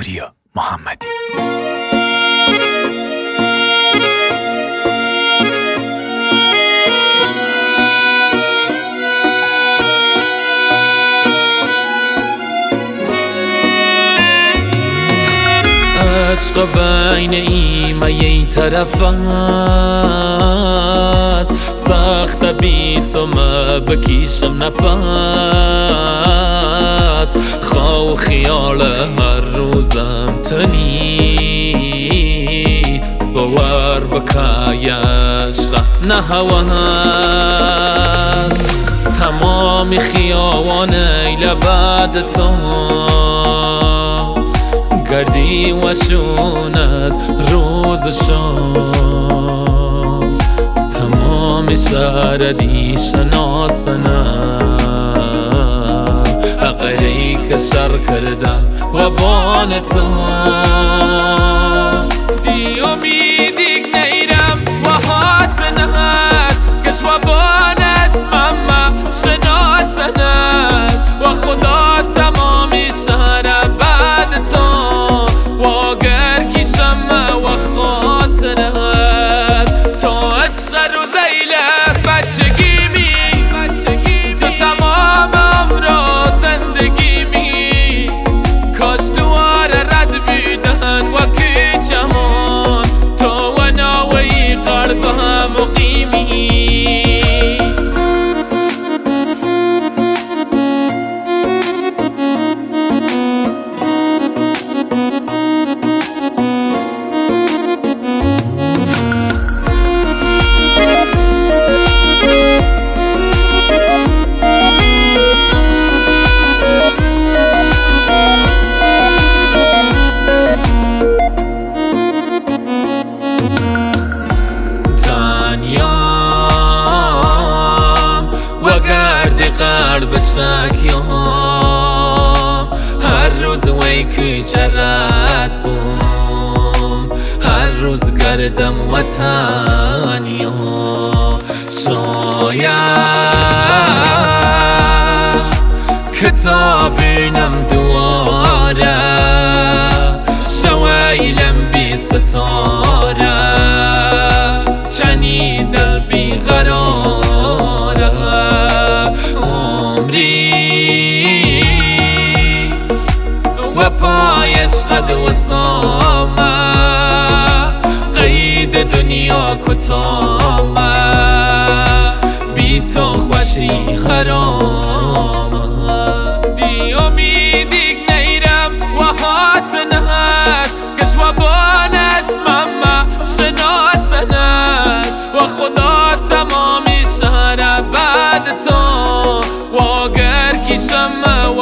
پوریا محمدی. عشق بین ایم ای طرف است، سخت بی تو ما بکیشم نفس. خواه خیال هر روزم تنی، باور بکای عشق نه هوس. تمام خیابان ایل بعد تو گردی و شوند روز شام. تمام شهردی شناسنم، عقلی که شر کردم و بان تو. بی امیدیگ نیرم و حاطنت، کش و بان اسمم شناسنت. و خدا تمامی شهر بعد تو واگر کشم و خاطرت. تو عشق روزیله بچگیمی، تو تمام عمرو زندگیمی. کاش دواره رد بیدن و کچمان، تو و ناوی قلب هم مقیمی. قلب شکیام هر روز وی که جرد بوم، هر روز گردم وطنیا. شاید کتابینم دواره، شویلم بی ستاره. چنی دل بی قراره و پایش قد و سامه. قید دنیا کتامه، بی تو خوشی حرامه. بی امیدیگ نیرم و حاطنت، کش و بان اسمم شناسنت. و خدا تمامی شهر بعد تو واگر کشم و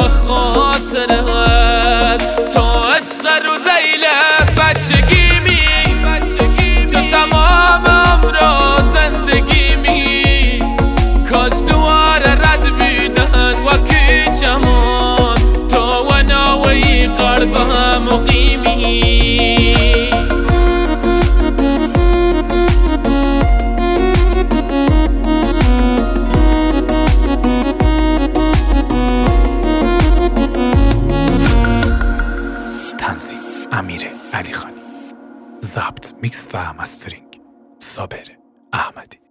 خاطرت. تو عشق روزیله بچگیمی، تو تمام عمرو زندگیمی. کاش دواره رد بیدن و کچمان، تو و ناوی قلب هم مقیمی. تنظیم امیر علی خانی، ضبط میکس و مسترینگ صابر احمدی.